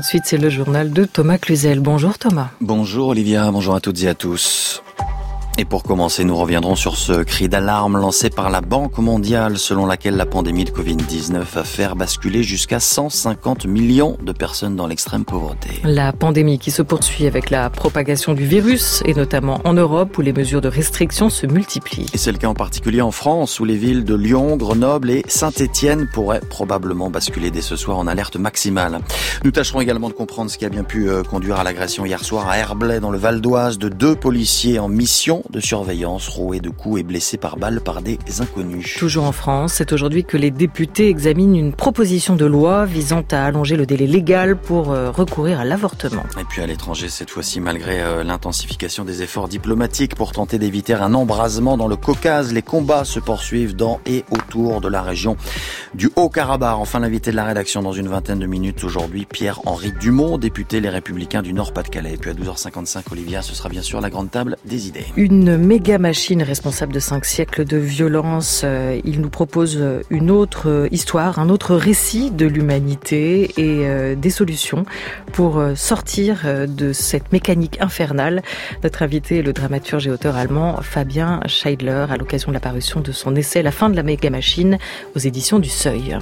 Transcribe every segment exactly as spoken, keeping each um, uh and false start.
tout de suite, c'est le journal de Thomas Cluzel. Bonjour Thomas. Bonjour Olivia, bonjour à toutes et à tous. Et pour commencer, nous reviendrons sur ce cri d'alarme lancé par la Banque mondiale selon laquelle la pandémie de covid dix-neuf va faire basculer jusqu'à cent cinquante millions de personnes dans l'extrême pauvreté. La pandémie qui se poursuit avec la propagation du virus et notamment en Europe où les mesures de restriction se multiplient. Et c'est le cas en particulier en France où les villes de Lyon, Grenoble et Saint-Étienne pourraient probablement basculer dès ce soir en alerte maximale. Nous tâcherons également de comprendre ce qui a bien pu conduire à l'agression hier soir à Herblay dans le Val d'Oise de deux policiers en mission de surveillance, roués de coups et blessés par balles par des inconnus. Toujours en France, c'est aujourd'hui que les députés examinent une proposition de loi visant à allonger le délai légal pour recourir à l'avortement. Et puis à l'étranger, cette fois-ci, malgré l'intensification des efforts diplomatiques pour tenter d'éviter un embrasement dans le Caucase, les combats se poursuivent dans et autour de la région du Haut-Karabakh. Enfin, l'invité de la rédaction dans une vingtaine de minutes aujourd'hui, Pierre-Henri Dumont, député Les Républicains du Nord-Pas-de-Calais. Et puis à douze heures cinquante-cinq, Olivia, ce sera bien sûr la grande table des idées. Une méga machine responsable de cinq siècles de violence. Il nous propose une autre histoire, un autre récit de l'humanité et des solutions pour sortir de cette mécanique infernale. Notre invité est le dramaturge et auteur allemand Fabian Scheidler à l'occasion de la parution de son essai La fin de la méga machine aux éditions du Seuil.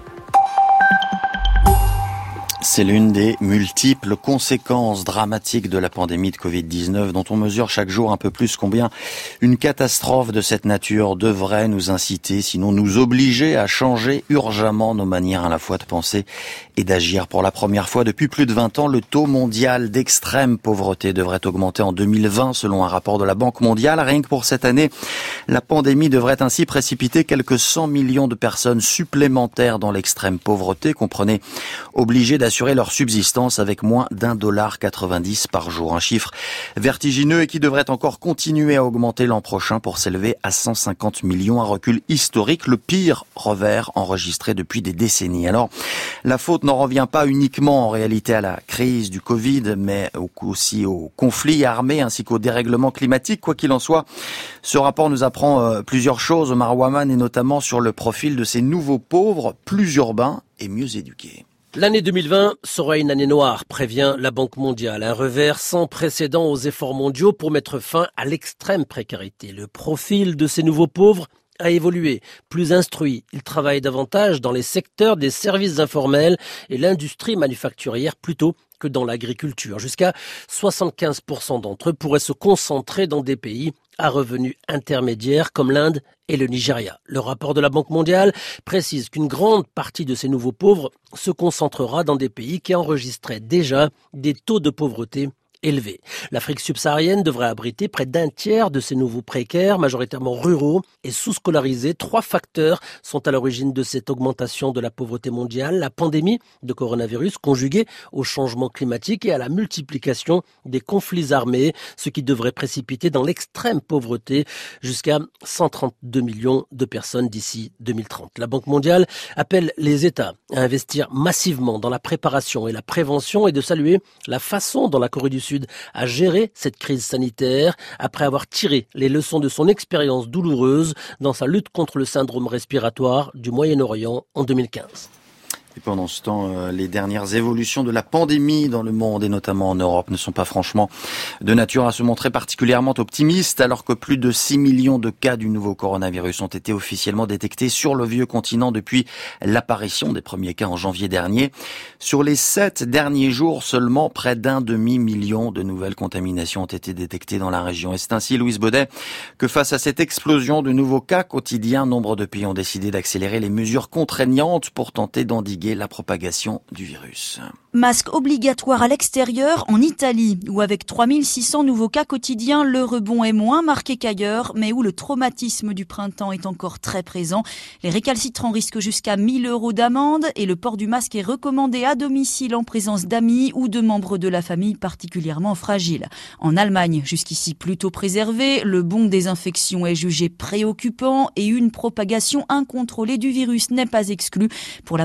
C'est l'une des multiples conséquences dramatiques de la pandémie de covid dix-neuf dont on mesure chaque jour un peu plus combien une catastrophe de cette nature devrait nous inciter, sinon nous obliger à changer urgemment nos manières à la fois de penser et d'agir. Pour la première fois depuis plus de vingt ans, le taux mondial d'extrême pauvreté devrait augmenter en deux mille vingt selon un rapport de la Banque mondiale. Rien que pour cette année, la pandémie devrait ainsi précipiter quelques cent millions de personnes supplémentaires dans l'extrême pauvreté, comprenez obligées d'assurer leur subsistance avec moins d'un dollar quatre-vingt-dix par jour. Un chiffre vertigineux et qui devrait encore continuer à augmenter l'an prochain pour s'élever à cent cinquante millions, un recul historique, le pire revers enregistré depuis des décennies. Alors, la faute n'en revient pas uniquement en réalité à la crise du Covid, mais aussi aux conflits armés ainsi qu'au dérèglement climatique. Quoi qu'il en soit, ce rapport nous apprend plusieurs choses, Omar Ouaman, et notamment sur le profil de ces nouveaux pauvres, plus urbains et mieux éduqués. L'année deux mille vingt sera une année noire, prévient la Banque mondiale. Un revers sans précédent aux efforts mondiaux pour mettre fin à l'extrême précarité. Le profil de ces nouveaux pauvres a évolué, plus instruits. Ils travaillent davantage dans les secteurs des services informels et l'industrie manufacturière plutôt que dans l'agriculture. Jusqu'à soixante-quinze pour cent d'entre eux pourraient se concentrer dans des pays à revenus intermédiaires comme l'Inde et le Nigeria. Le rapport de la Banque mondiale précise qu'une grande partie de ces nouveaux pauvres se concentrera dans des pays qui enregistraient déjà des taux de pauvreté élevés. L'Afrique subsaharienne devrait abriter près d'un tiers de ces nouveaux précaires, majoritairement ruraux et sous-scolarisés. Trois facteurs sont à l'origine de cette augmentation de la pauvreté mondiale. La pandémie de coronavirus conjuguée au changement climatique et à la multiplication des conflits armés, ce qui devrait précipiter dans l'extrême pauvreté jusqu'à cent trente-deux millions de personnes d'ici deux mille trente. La Banque mondiale appelle les États à investir massivement dans la préparation et la prévention et de saluer la façon dont la Corée du Sud a géré cette crise sanitaire après avoir tiré les leçons de son expérience douloureuse dans sa lutte contre le syndrome respiratoire du Moyen-Orient en deux mille quinze. Et pendant ce temps, les dernières évolutions de la pandémie dans le monde et notamment en Europe ne sont pas franchement de nature à se montrer particulièrement optimistes, alors que plus de six millions de cas du nouveau coronavirus ont été officiellement détectés sur le vieux continent depuis l'apparition des premiers cas en janvier dernier. Sur les sept derniers jours, seulement près d'un demi-million de nouvelles contaminations ont été détectées dans la région. Et c'est ainsi, Louise Baudet, que face à cette explosion de nouveaux cas quotidiens, nombre de pays ont décidé d'accélérer les mesures contraignantes pour tenter d'endiguer la propagation du virus. Masque obligatoire à l'extérieur en Italie, où avec trois mille six cents nouveaux cas quotidiens, le rebond est moins marqué qu'ailleurs, mais où le traumatisme du printemps est encore très présent. Les récalcitrants risquent jusqu'à mille euros d'amende et le port du masque est recommandé à domicile en présence d'amis ou de membres de la famille particulièrement fragiles. En Allemagne, jusqu'ici plutôt préservé, le bon désinfection est jugé préoccupant et une propagation incontrôlée du virus n'est pas exclue. Pour la première fois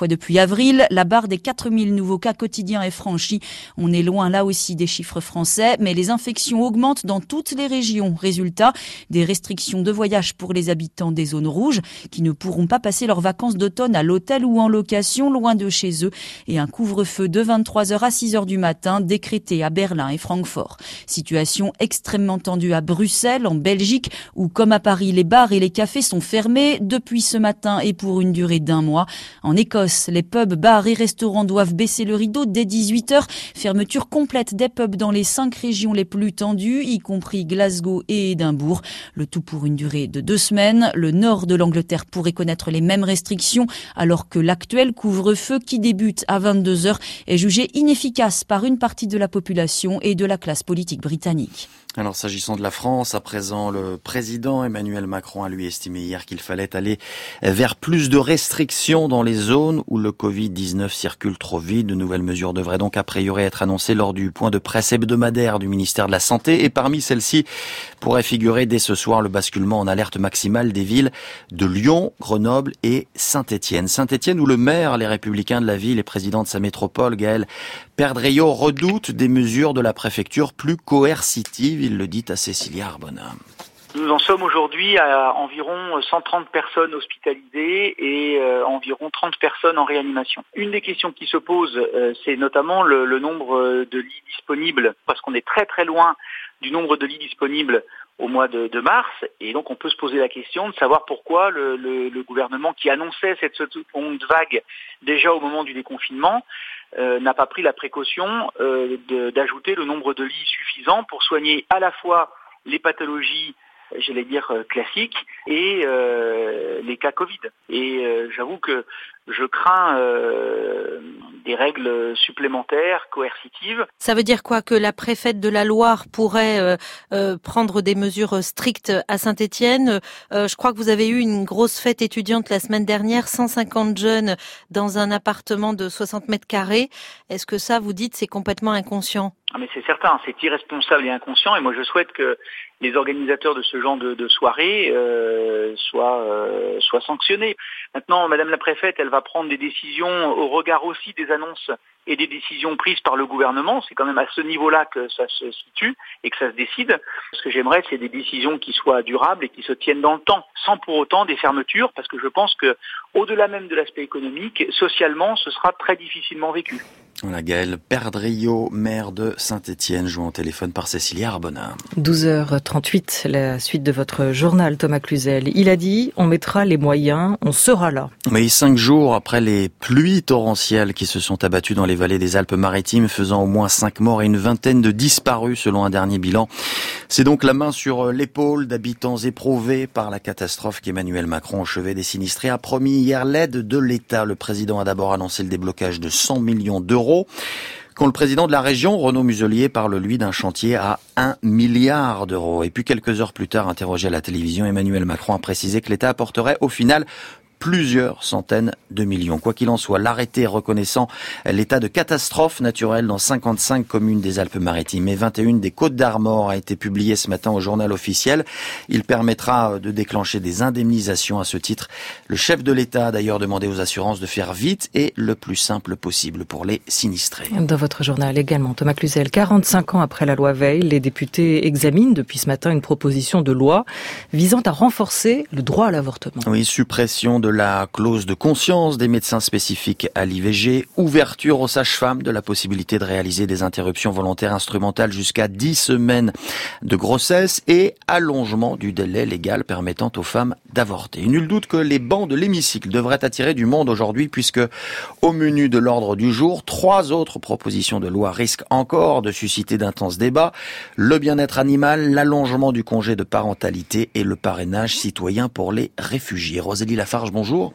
depuis avril, la barre des quatre mille nouveaux cas quotidiens est franchie. On est loin là aussi des chiffres français, mais les infections augmentent dans toutes les régions. Résultat, des restrictions de voyage pour les habitants des zones rouges qui ne pourront pas passer leurs vacances d'automne à l'hôtel ou en location loin de chez eux et un couvre-feu de vingt-trois heures à six heures du matin décrété à Berlin et Francfort. Situation extrêmement tendue à Bruxelles, en Belgique, où comme à Paris, les bars et les cafés sont fermés depuis ce matin et pour une durée d'un mois. En Écosse, les pubs, bars et restaurants doivent baisser le rideau dès dix-huit heures. Fermeture complète des pubs dans les cinq régions les plus tendues, y compris Glasgow et Édimbourg. Le tout pour une durée de deux semaines. Le nord de l'Angleterre pourrait connaître les mêmes restrictions, alors que l'actuel couvre-feu qui débute à vingt-deux heures est jugé inefficace par une partie de la population et de la classe politique britannique. Alors, s'agissant de la France, à présent, le président Emmanuel Macron a lui estimé hier qu'il fallait aller vers plus de restrictions dans les zones où le covid dix-neuf circule trop vite. De nouvelles mesures devraient donc a priori être annoncées lors du point de presse hebdomadaire du ministère de la Santé. Et parmi celles-ci pourrait figurer dès ce soir le basculement en alerte maximale des villes de Lyon, Grenoble et Saint-Étienne. Saint-Étienne où le maire, les Républicains de la ville et président de sa métropole, Gaël Perdriau, redoute des mesures de la préfecture plus coercitives. Il le dit à Cécilia Arbona. Nous en sommes aujourd'hui à environ cent trente personnes hospitalisées et euh, environ trente personnes en réanimation. Une des questions qui se posent, euh, c'est notamment le, le nombre de lits disponibles, parce qu'on est très très loin du nombre de lits disponibles au mois de, de mars, et donc on peut se poser la question de savoir pourquoi le, le, le gouvernement qui annonçait cette seconde vague déjà au moment du déconfinement euh, n'a pas pris la précaution euh, de, d'ajouter le nombre de lits suffisant pour soigner à la fois les pathologies, j'allais dire, classiques et euh, les cas Covid. Et euh, j'avoue que je crains euh, des règles supplémentaires, coercitives. Ça veut dire quoi? Que la préfète de la Loire pourrait euh, euh, prendre des mesures strictes à Saint-Étienne? euh, Je crois que vous avez eu une grosse fête étudiante la semaine dernière, cent cinquante jeunes dans un appartement de soixante mètres carrés. Est-ce que ça, vous dites, c'est complètement inconscient? Ah mais c'est certain, c'est irresponsable et inconscient, et moi je souhaite que les organisateurs de ce genre de, de soirée euh, soient, euh, soient sanctionnés. Maintenant, Madame la préfète, elle va prendre des décisions au regard aussi des annonces et des décisions prises par le gouvernement. C'est quand même à ce niveau-là que ça se situe et que ça se décide. Ce que j'aimerais, c'est des décisions qui soient durables et qui se tiennent dans le temps, sans pour autant des fermetures, parce que je pense que, au-delà même de l'aspect économique, socialement, ce sera très difficilement vécu. Voilà, Gaël Perdriau, maire de Saint-Étienne, joué au téléphone par Cécilia Arbona. douze heures trente-huit, la suite de votre journal, Thomas Cluzel. Il a dit, on mettra les moyens, on sera là. Mais cinq jours après les pluies torrentielles qui se sont abattues dans les vallées des Alpes-Maritimes, faisant au moins cinq morts et une vingtaine de disparus selon un dernier bilan. C'est donc la main sur l'épaule d'habitants éprouvés par la catastrophe qu'Emmanuel Macron, au chevet des sinistrés, a promis hier l'aide de l'État. Le président a d'abord annoncé le déblocage de cent millions d'euros. Quand le président de la région, Renaud Muselier, parle lui d'un chantier à un milliard d'euros. Et puis quelques heures plus tard, interrogé à la télévision, Emmanuel Macron a précisé que l'État apporterait au final plusieurs centaines de millions. Quoi qu'il en soit, l'arrêté reconnaissant l'état de catastrophe naturelle dans cinquante-cinq communes des Alpes-Maritimes et vingt et une des Côtes-d'Armor a été publié ce matin au journal officiel. Il permettra de déclencher des indemnisations à ce titre. Le chef de l'État a d'ailleurs demandé aux assurances de faire vite et le plus simple possible pour les sinistrés. Dans votre journal également, Thomas Cluzel, quarante-cinq ans après la loi Veil, les députés examinent depuis ce matin une proposition de loi visant à renforcer le droit à l'avortement. Oui, suppression de la clause de conscience des médecins spécifiques à l'I V G, ouverture aux sages-femmes de la possibilité de réaliser des interruptions volontaires instrumentales jusqu'à dix semaines de grossesse et allongement du délai légal permettant aux femmes d'avorter. Nul doute que les bancs de l'hémicycle devraient attirer du monde aujourd'hui puisque au menu de l'ordre du jour, trois autres propositions de loi risquent encore de susciter d'intenses débats. Le bien-être animal, l'allongement du congé de parentalité et le parrainage citoyen pour les réfugiés. Rosalie Lafarge, bonjour.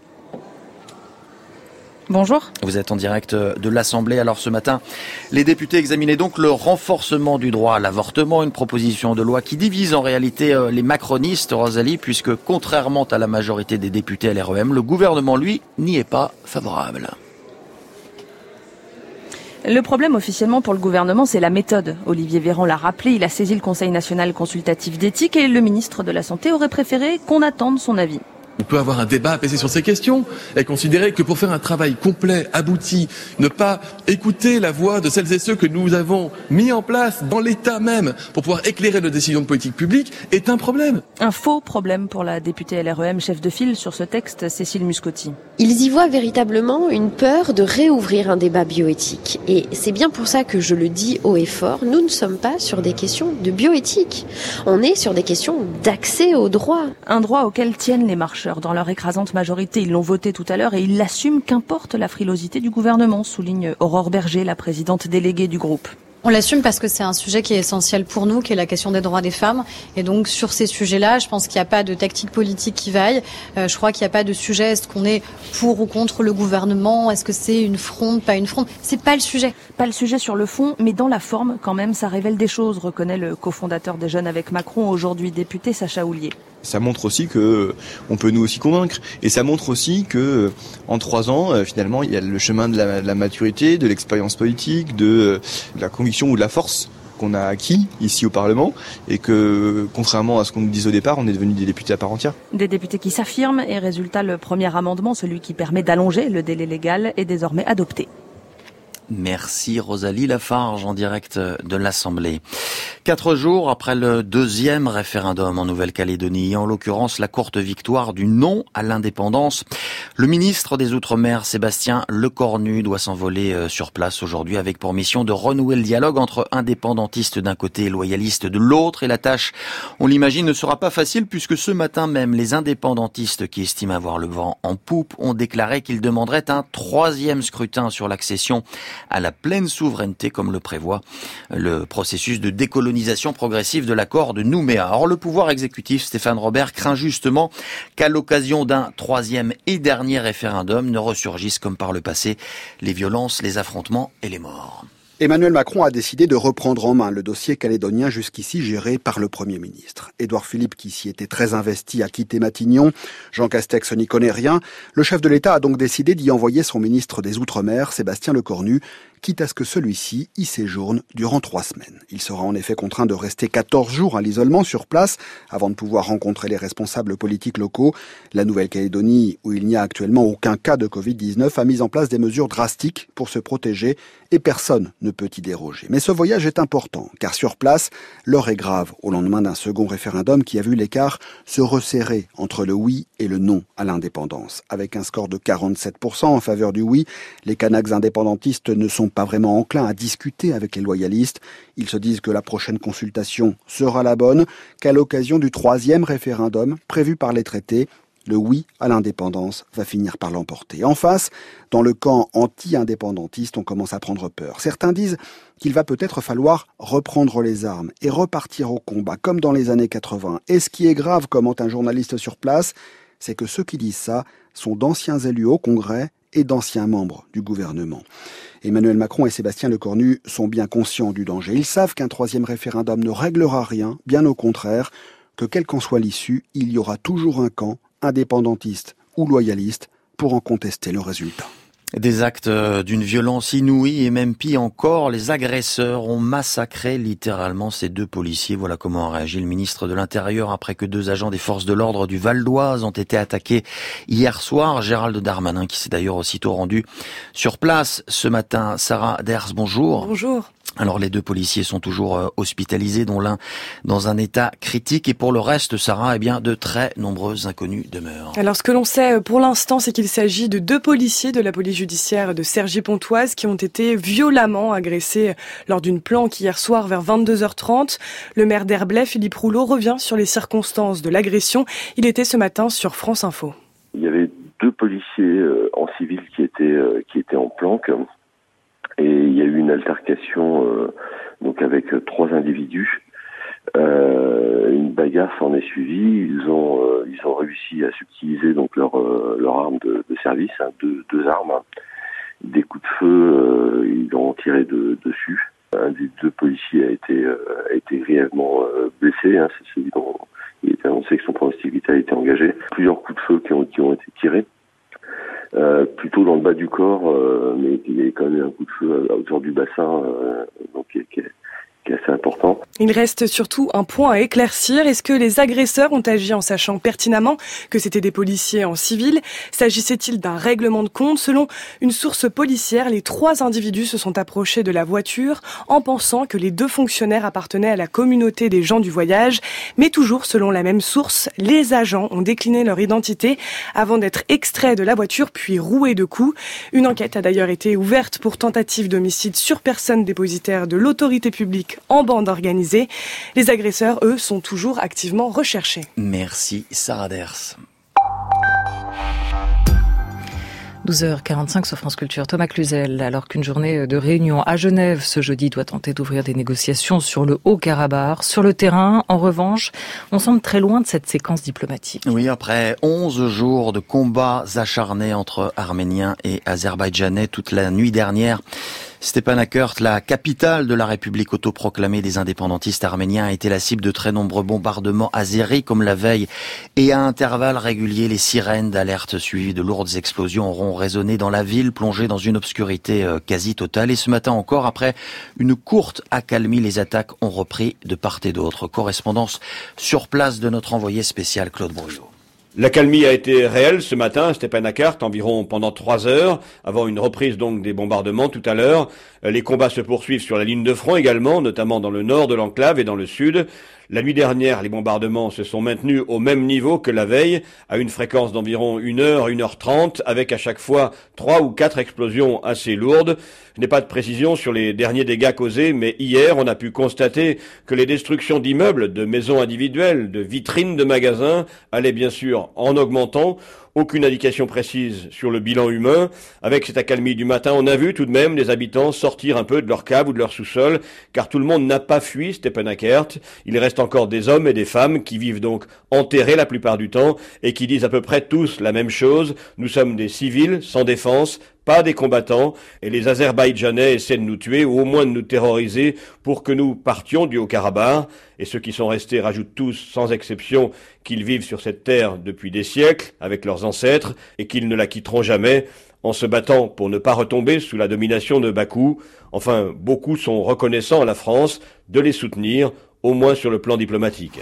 Bonjour. Vous êtes en direct de l'Assemblée. Alors ce matin, les députés examinaient donc le renforcement du droit à l'avortement, une proposition de loi qui divise en réalité les macronistes, Rosalie, puisque contrairement à la majorité des députés L R E M, le gouvernement, lui, n'y est pas favorable. Le problème officiellement pour le gouvernement, c'est la méthode. Olivier Véran l'a rappelé, il a saisi le Conseil national consultatif d'éthique et le ministre de la Santé aurait préféré qu'on attende son avis. On peut avoir un débat apaisé sur ces questions et considérer que pour faire un travail complet, abouti, ne pas écouter la voix de celles et ceux que nous avons mis en place dans l'État même pour pouvoir éclairer nos décisions de politique publique est un problème. Un faux problème pour la députée L R E M, chef de file sur ce texte, Cécile Muscotti. Ils y voient véritablement une peur de réouvrir un débat bioéthique. Et c'est bien pour ça que je le dis haut et fort, nous ne sommes pas sur des questions de bioéthique. On est sur des questions d'accès au droit. Un droit auquel tiennent les marcheurs. Dans leur écrasante majorité, ils l'ont voté tout à l'heure et ils l'assument qu'importe la frilosité du gouvernement, souligne Aurore Berger, la présidente déléguée du groupe. On l'assume parce que c'est un sujet qui est essentiel pour nous, qui est la question des droits des femmes. Et donc sur ces sujets-là, je pense qu'il n'y a pas de tactique politique qui vaille. Euh, je crois qu'il n'y a pas de sujet, est-ce qu'on est pour ou contre le gouvernement, est-ce que c'est une fronde, pas une fronde. C'est pas le sujet. Pas le sujet sur le fond, mais dans la forme, quand même, ça révèle des choses, reconnaît le cofondateur des Jeunes avec Macron, aujourd'hui député Sacha Houlier. Ça montre aussi que on peut nous aussi convaincre. Et ça montre aussi que en trois ans, finalement, il y a le chemin de la, de la maturité, de l'expérience politique, de, de la conviction ou de la force qu'on a acquis ici au Parlement et que, contrairement à ce qu'on nous disait au départ, on est devenus des députés à part entière. Des députés qui s'affirment et résultat, le premier amendement, celui qui permet d'allonger le délai légal, est désormais adopté. Merci Rosalie Lafarge en direct de l'Assemblée. Quatre jours après le deuxième référendum en Nouvelle-Calédonie, en l'occurrence la courte victoire du non à l'indépendance, le ministre des Outre-mer Sébastien Lecornu doit s'envoler sur place aujourd'hui avec pour mission de renouer le dialogue entre indépendantistes d'un côté et loyalistes de l'autre. Et la tâche, on l'imagine, ne sera pas facile puisque ce matin même, les indépendantistes qui estiment avoir le vent en poupe ont déclaré qu'ils demanderaient un troisième scrutin sur l'accession à la pleine souveraineté comme le prévoit le processus de décolonisation progressive de l'accord de Nouméa. Or, le pouvoir exécutif, Stéphane Robert, craint justement qu'à l'occasion d'un troisième et dernier référendum ne ressurgissent comme par le passé les violences, les affrontements et les morts. Emmanuel Macron a décidé de reprendre en main le dossier calédonien jusqu'ici géré par le Premier ministre. Édouard Philippe, qui s'y était très investi, a quitté Matignon. Jean Castex n'y connaît rien. Le chef de l'État a donc décidé d'y envoyer son ministre des Outre-mer, Sébastien Lecornu, quitte à ce que celui-ci y séjourne durant trois semaines. Il sera en effet contraint de rester quatorze jours à l'isolement sur place avant de pouvoir rencontrer les responsables politiques locaux. La Nouvelle-Calédonie, où il n'y a actuellement aucun cas de covid dix-neuf, a mis en place des mesures drastiques pour se protéger et personne ne peut y déroger. Mais ce voyage est important, car sur place, l'heure est grave au lendemain d'un second référendum qui a vu l'écart se resserrer entre le oui et le non à l'indépendance. Avec un score de quarante-sept pour cent en faveur du oui, les Kanaks indépendantistes ne sont pas vraiment enclins à discuter avec les loyalistes. Ils se disent que la prochaine consultation sera la bonne, qu'à l'occasion du troisième référendum prévu par les traités, le oui à l'indépendance va finir par l'emporter. En face, dans le camp anti-indépendantiste, on commence à prendre peur. Certains disent qu'il va peut-être falloir reprendre les armes et repartir au combat, comme dans les années quatre-vingts. Et ce qui est grave, commente un journaliste sur place, c'est que ceux qui disent ça sont d'anciens élus au Congrès et d'anciens membres du gouvernement. Emmanuel Macron et Sébastien Lecornu sont bien conscients du danger. Ils savent qu'un troisième référendum ne réglera rien, bien au contraire, que quelle qu'en soit l'issue, il y aura toujours un camp, indépendantiste ou loyaliste, pour en contester le résultat. Des actes d'une violence inouïe et même pire encore, les agresseurs ont massacré littéralement ces deux policiers. Voilà comment a réagi le ministre de l'Intérieur après que deux agents des forces de l'ordre du Val d'Oise ont été attaqués hier soir. Gérald Darmanin qui s'est d'ailleurs aussitôt rendu sur place ce matin. Sarah Ders, bonjour. Bonjour. Alors les deux policiers sont toujours hospitalisés, dont l'un dans un état critique. Et pour le reste, Sarah, eh bien, de très nombreux inconnus demeurent. Alors ce que l'on sait pour l'instant, c'est qu'il s'agit de deux policiers de la police judiciaire de Cergy-Pontoise qui ont été violemment agressés lors d'une planque hier soir vers vingt-deux heures trente. Le maire d'Herblay, Philippe Rouleau, revient sur les circonstances de l'agression. Il était ce matin sur France Info. Il y avait deux policiers en civil qui étaient, qui étaient en planque. Et il y a eu une altercation euh, donc avec euh, trois individus. Euh, une bagarre s'en est suivie. Ils ont euh, ils ont réussi à subtiliser donc leur euh, leur arme de, de service, hein, deux, deux armes, hein. Des coups de feu, euh, ils ont tiré de, dessus. Un des deux policiers a été euh, a été grièvement euh, blessé. Hein, c'est celui dont il était annoncé que son pronostic vital a été engagé. Plusieurs coups de feu qui ont qui ont été tirés. Euh, plutôt dans le bas du corps, euh, mais il y a quand même un coup de feu à, à hauteur du bassin, euh, donc qui, qui, qui est assez important. Il reste surtout un point à éclaircir. Est-ce que les agresseurs ont agi en sachant pertinemment que c'était des policiers en civil? S'agissait-il d'un règlement de compte? Selon une source policière, les trois individus se sont approchés de la voiture en pensant que les deux fonctionnaires appartenaient à la communauté des gens du voyage. Mais toujours selon la même source, les agents ont décliné leur identité avant d'être extraits de la voiture puis roués de coups. Une enquête a d'ailleurs été ouverte pour tentative d'homicide sur personne dépositaire de l'autorité publique en bande organisée. Les agresseurs, eux, sont toujours activement recherchés. Merci Sarah Ders. douze heures quarante-cinq sur France Culture. Thomas Cluzel, alors qu'une journée de réunion à Genève ce jeudi doit tenter d'ouvrir des négociations sur le Haut-Karabakh. Sur le terrain, en revanche, on semble très loin de cette séquence diplomatique. Oui, après onze jours de combats acharnés entre Arméniens et Azerbaïdjanais toute la nuit dernière, Stepanakert, la capitale de la République autoproclamée des indépendantistes arméniens, a été la cible de très nombreux bombardements azéris comme la veille. Et à intervalles réguliers, les sirènes d'alerte suivies de lourdes explosions auront résonné dans la ville, plongée dans une obscurité quasi totale. Et ce matin encore, après une courte accalmie, les attaques ont repris de part et d'autre. Correspondance sur place de notre envoyé spécial Claude Brouillot. L'accalmie a été réelle ce matin à Stepanakert, environ pendant trois heures, avant une reprise donc des bombardements tout à l'heure. Les combats se poursuivent sur la ligne de front également, notamment dans le nord de l'enclave et dans le sud. La nuit dernière, les bombardements se sont maintenus au même niveau que la veille, à une fréquence d'environ une heure, une heure trente, avec à chaque fois trois ou quatre explosions assez lourdes. Je n'ai pas de précision sur les derniers dégâts causés, mais hier, on a pu constater que les destructions d'immeubles, de maisons individuelles, de vitrines de magasins allaient bien sûr en augmentant. Aucune indication précise sur le bilan humain. Avec cette accalmie du matin, on a vu tout de même les habitants sortir un peu de leur cave ou de leur sous-sol, car tout le monde n'a pas fui Stepanakert. Il reste encore des hommes et des femmes qui vivent donc enterrés la plupart du temps et qui disent à peu près tous la même chose. Nous sommes des civils sans défense, pas des combattants, et les Azerbaïdjanais essaient de nous tuer ou au moins de nous terroriser pour que nous partions du Haut-Karabakh. Et ceux qui sont restés rajoutent tous, sans exception, qu'ils vivent sur cette terre depuis des siècles avec leurs ancêtres et qu'ils ne la quitteront jamais en se battant pour ne pas retomber sous la domination de Bakou. Enfin, beaucoup sont reconnaissants à la France de les soutenir, au moins sur le plan diplomatique.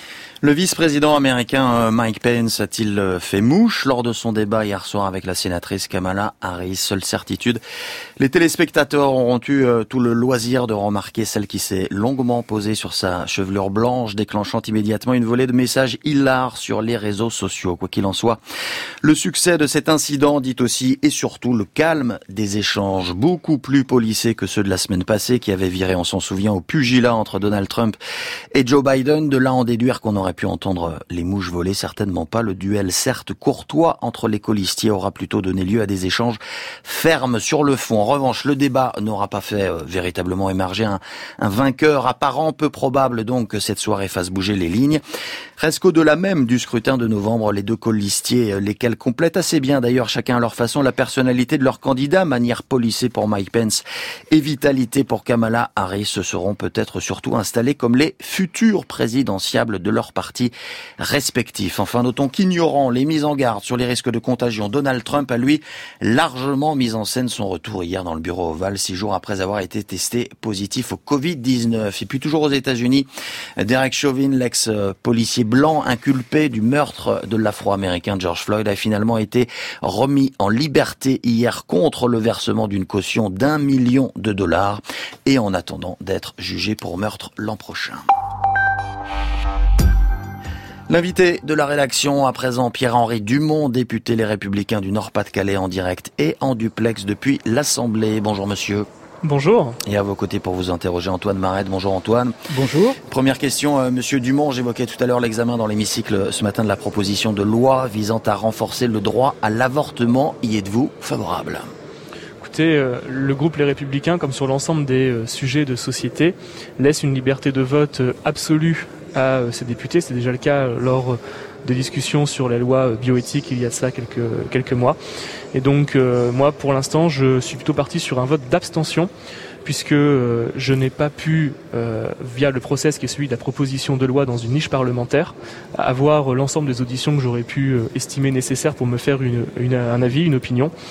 Le vice-président américain Mike Pence a-t-il fait mouche lors de son débat hier soir avec la sénatrice Kamala Harris? Seule certitude, les téléspectateurs auront eu tout le loisir de remarquer celle qui s'est longuement posée sur sa chevelure blanche, déclenchant immédiatement une volée de messages hilars sur les réseaux sociaux. Quoi qu'il en soit, le succès de cet incident dit aussi et surtout le calme des échanges, beaucoup plus policés que ceux de la semaine passée qui avaient viré, on s'en souvient, au pugilat entre Donald Trump et Joe Biden. De là en déduire qu'on aurait pu entendre les mouches voler, certainement pas. Le duel, certes courtois, entre les colistiers aura plutôt donné lieu à des échanges fermes sur le fond. En revanche, le débat n'aura pas fait euh, véritablement émerger un, un vainqueur apparent, peu probable donc que cette soirée fasse bouger les lignes. Reste qu'au-delà même du scrutin de novembre, les deux colistiers, lesquels complètent assez bien d'ailleurs chacun à leur façon la personnalité de leur candidat, manière policée pour Mike Pence et vitalité pour Kamala Harris, se seront peut-être surtout installés comme les futurs présidentiables de leur partis respectifs. Enfin, notons qu'ignorant les mises en garde sur les risques de contagion, Donald Trump a lui largement mis en scène son retour hier dans le bureau ovale, six jours après avoir été testé positif au covid dix-neuf. Et puis toujours aux États-Unis, Derek Chauvin, l'ex-policier blanc inculpé du meurtre de l'Afro-américain George Floyd, a finalement été remis en liberté hier contre le versement d'une caution d'un million de dollars et en attendant d'être jugé pour meurtre l'an prochain. L'invité de la rédaction, à présent, Pierre-Henri Dumont, député Les Républicains du Nord-Pas-de-Calais, en direct et en duplex depuis l'Assemblée. Bonjour monsieur. Bonjour. Et à vos côtés pour vous interroger, Antoine Marette. Bonjour Antoine. Bonjour. Première question, euh, monsieur Dumont, j'évoquais tout à l'heure l'examen dans l'hémicycle ce matin de la proposition de loi visant à renforcer le droit à l'avortement. Y êtes-vous favorable ? Écoutez, euh, le groupe Les Républicains, comme sur l'ensemble des euh, sujets de société, laisse une liberté de vote euh, absolue à ses députés. C'est déjà le cas lors des discussions sur la loi bioéthique il y a de ça quelques, quelques mois. Et donc euh, moi pour l'instant je suis plutôt parti sur un vote d'abstention puisque euh, je n'ai pas pu, euh, via le process qui est celui de la proposition de loi dans une niche parlementaire, avoir l'ensemble des auditions que j'aurais pu euh, estimer nécessaires pour me faire une, une, un avis, une opinion.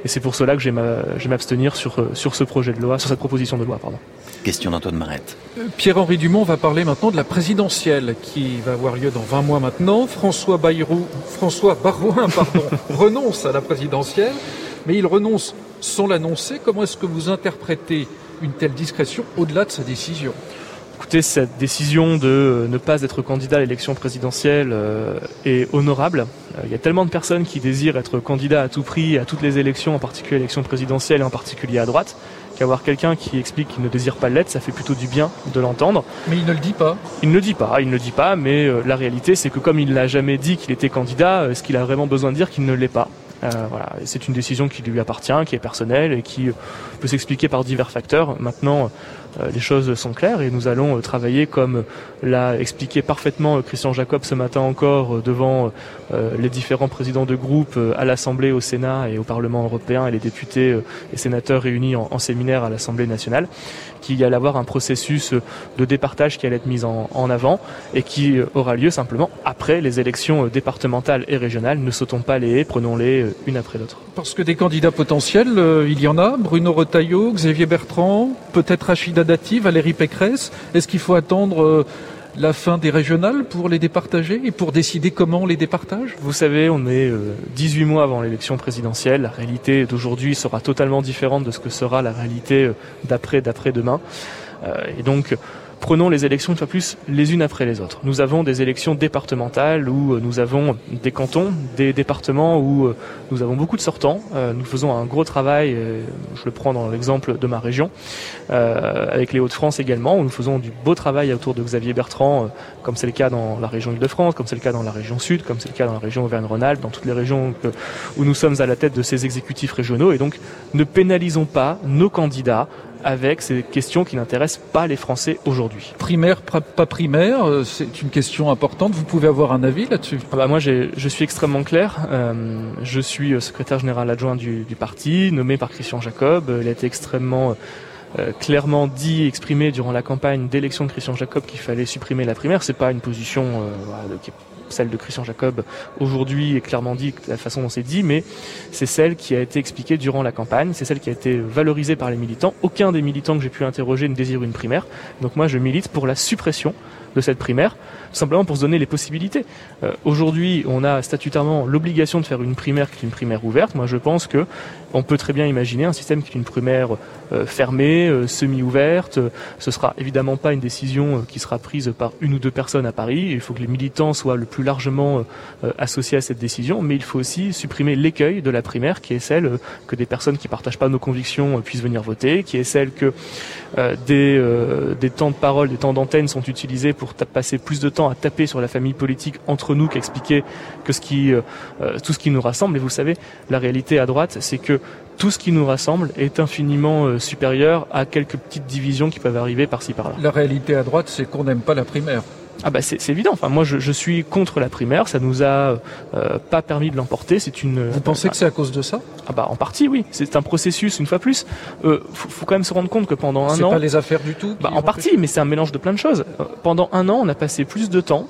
Et c'est pour cela que je vais m'abstenir sur, sur ce projet de loi, sur cette proposition de loi, pardon. Question d'Antoine Marette. Pierre-Henri Dumont va parler maintenant de la présidentielle qui va avoir lieu dans vingt mois maintenant. François Bayrou, François Barouin, pardon, renonce à la présidentielle, mais il renonce sans l'annoncer. Comment est-ce que vous interprétez une telle discrétion au-delà de sa décision ? Écoutez, cette décision de ne pas être candidat à l'élection présidentielle euh, est honorable. Il y a tellement de personnes qui désirent être candidats à tout prix à toutes les élections, en particulier l'élection présidentielle et en particulier à droite, qu'avoir quelqu'un qui explique qu'il ne désire pas l'être, ça fait plutôt du bien de l'entendre. Mais il ne le dit pas. Il ne le dit pas, il ne le dit pas, mais euh, la réalité c'est que comme il n'a jamais dit qu'il était candidat, est-ce qu'il a vraiment besoin de dire qu'il ne l'est pas ? Euh, voilà, c'est une décision qui lui appartient, qui est personnelle et qui peut s'expliquer par divers facteurs. Maintenant, euh, les choses sont claires et nous allons euh, travailler comme l'a expliqué parfaitement euh, Christian Jacob ce matin encore euh, devant euh, les différents présidents de groupe euh, à l'Assemblée, au Sénat et au Parlement européen et les députés euh, et sénateurs réunis en, en séminaire à l'Assemblée nationale, qu'il allait avoir un processus de départage qui allait être mis en, en avant et qui aura lieu simplement après les élections départementales et régionales. Ne sautons pas les haies, prenons-les une après l'autre. Parce que des candidats potentiels, euh, il y en a. Bruno Retailleau, Xavier Bertrand, peut-être Rachida Dati, Valérie Pécresse. Est-ce qu'il faut attendre euh, la fin des régionales pour les départager et pour décider comment on les départage ? Vous savez, on est euh, dix-huit mois avant l'élection présidentielle. La réalité d'aujourd'hui sera totalement différente de ce que sera la réalité d'après, d'après-demain. Euh, et donc, prenons les élections une fois plus les unes après les autres. Nous avons des élections départementales où nous avons des cantons, des départements où nous avons beaucoup de sortants. Nous faisons un gros travail, je le prends dans l'exemple de ma région, avec les Hauts-de-France également, où nous faisons du beau travail autour de Xavier Bertrand, comme c'est le cas dans la région Île-de-France, comme c'est le cas dans la région Sud, comme c'est le cas dans la région Auvergne-Rhône-Alpes, dans toutes les régions où nous sommes à la tête de ces exécutifs régionaux. Et donc, ne pénalisons pas nos candidats avec ces questions qui n'intéressent pas les Français aujourd'hui. Primaire, pas primaire, c'est une question importante. Vous pouvez avoir un avis là-dessus ? Ah bah moi, j'ai, je suis extrêmement clair. Euh, je suis secrétaire général adjoint du, du parti, nommé par Christian Jacob. Il a été extrêmement euh, clairement dit, exprimé durant la campagne d'élection de Christian Jacob qu'il fallait supprimer la primaire. C'est pas une position euh, voilà, de, qui est celle de Christian Jacob aujourd'hui est clairement dit de la façon dont c'est dit, mais c'est celle qui a été expliquée durant la campagne, c'est celle qui a été valorisée par les militants. Aucun des militants que j'ai pu interroger ne désire une primaire, donc moi je milite pour la suppression de cette primaire, tout simplement pour se donner les possibilités. Euh, aujourd'hui, on a statutairement l'obligation de faire une primaire qui est une primaire ouverte. Moi, je pense que on peut très bien imaginer un système qui est une primaire euh, fermée, euh, semi-ouverte. Ce sera évidemment pas une décision euh, qui sera prise par une ou deux personnes à Paris. Il faut que les militants soient le plus largement euh, associés à cette décision, mais il faut aussi supprimer l'écueil de la primaire, qui est celle euh, que des personnes qui partagent pas nos convictions euh, puissent venir voter, qui est celle que euh, des, euh, des temps de parole, des temps d'antenne sont utilisés pour ta- passer plus de temps à taper sur la famille politique entre nous qu'expliquer que ce qui, euh, tout ce qui nous rassemble. Et vous savez, la réalité à droite, c'est que tout ce qui nous rassemble est infiniment euh, supérieur à quelques petites divisions qui peuvent arriver par-ci par-là. La réalité à droite, c'est qu'on n'aime pas la primaire. Ah bah c'est, c'est évident. Enfin moi je, je suis contre la primaire. Ça nous a euh, pas permis de l'emporter. C'est une. Vous pensez euh, que c'est à cause de ça ? Ah bah en partie oui. C'est un processus une fois plus. Euh, faut, faut quand même se rendre compte que pendant un c'est an. C'est pas les affaires du tout. Bah en partie, mais c'est un mélange de plein de choses. Euh, pendant un an, on a passé plus de temps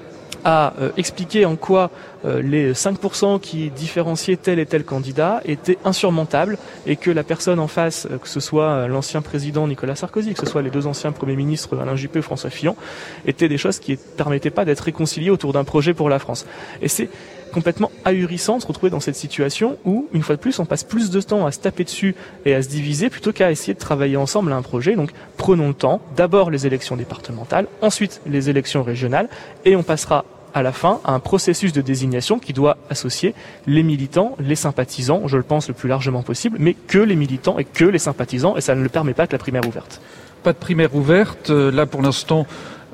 à euh, expliquer en quoi euh, les cinq pour cent qui différenciaient tel et tel candidat étaient insurmontables et que la personne en face, euh, que ce soit l'ancien président Nicolas Sarkozy, que ce soit les deux anciens premiers ministres Alain Juppé ou François Fillon, étaient des choses qui ne permettaient pas d'être réconciliées autour d'un projet pour la France. Et c'est complètement ahurissant de se retrouver dans cette situation où, une fois de plus, on passe plus de temps à se taper dessus et à se diviser plutôt qu'à essayer de travailler ensemble à un projet. Donc prenons le temps, d'abord les élections départementales, ensuite les élections régionales, et on passera à la fin à un processus de désignation qui doit associer les militants, les sympathisants, je le pense le plus largement possible, mais que les militants et que les sympathisants, et ça ne le permet pas que la primaire ouverte. Pas de primaire ouverte, là pour l'instant,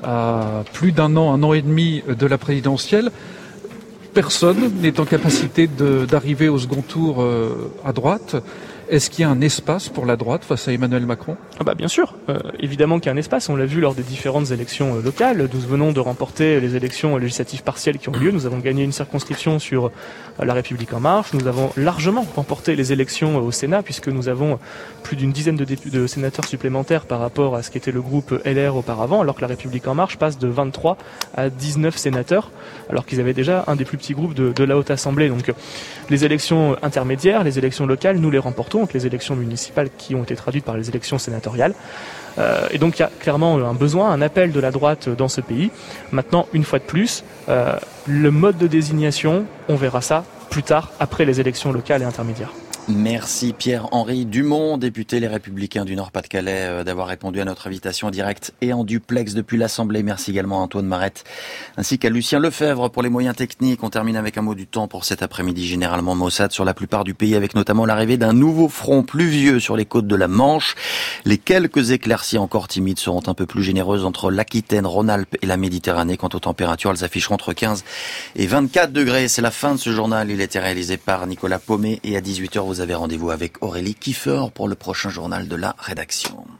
à plus d'un an, un an et demi de la présidentielle, personne n'est en capacité de, d'arriver au second tour euh, à droite. Est-ce qu'il y a un espace pour la droite face à Emmanuel Macron ? Ah bah bien sûr, euh, évidemment qu'il y a un espace. On l'a vu lors des différentes élections euh, locales. Nous venons de remporter les élections législatives partielles qui ont lieu. Nous avons gagné une circonscription sur euh, La République En Marche. Nous avons largement remporté les élections euh, au Sénat puisque nous avons plus d'une dizaine de, dépu- de sénateurs supplémentaires par rapport à ce qu'était le groupe L R auparavant, alors que La République En Marche passe de vingt-trois à dix-neuf sénateurs, alors qu'ils avaient déjà un des plus petits groupes de, de la Haute Assemblée. Donc les élections intermédiaires, les élections locales, nous les remportons, donc les élections municipales qui ont été traduites par les élections sénatoriales. Euh, et donc il y a clairement un besoin, un appel de la droite dans ce pays. Maintenant, une fois de plus, euh, le mode de désignation, on verra ça plus tard, après les élections locales et intermédiaires. Merci Pierre-Henri Dumont, député Les Républicains du Nord-Pas-de-Calais, d'avoir répondu à notre invitation en direct et en duplex depuis l'Assemblée. Merci également à Antoine Marette ainsi qu'à Lucien Lefebvre pour les moyens techniques. On termine avec un mot du temps pour cet après-midi généralement maussade sur la plupart du pays, avec notamment l'arrivée d'un nouveau front pluvieux sur les côtes de la Manche. Les quelques éclaircies encore timides seront un peu plus généreuses entre l'Aquitaine, Rhône-Alpes et la Méditerranée. Quant aux températures, elles afficheront entre quinze et vingt-quatre degrés. C'est la fin de ce journal. Il a été réalisé par Nicolas Paumet et à dix-huit heures, vous avez rendez-vous avec Aurélie Kiefer pour le prochain journal de la rédaction.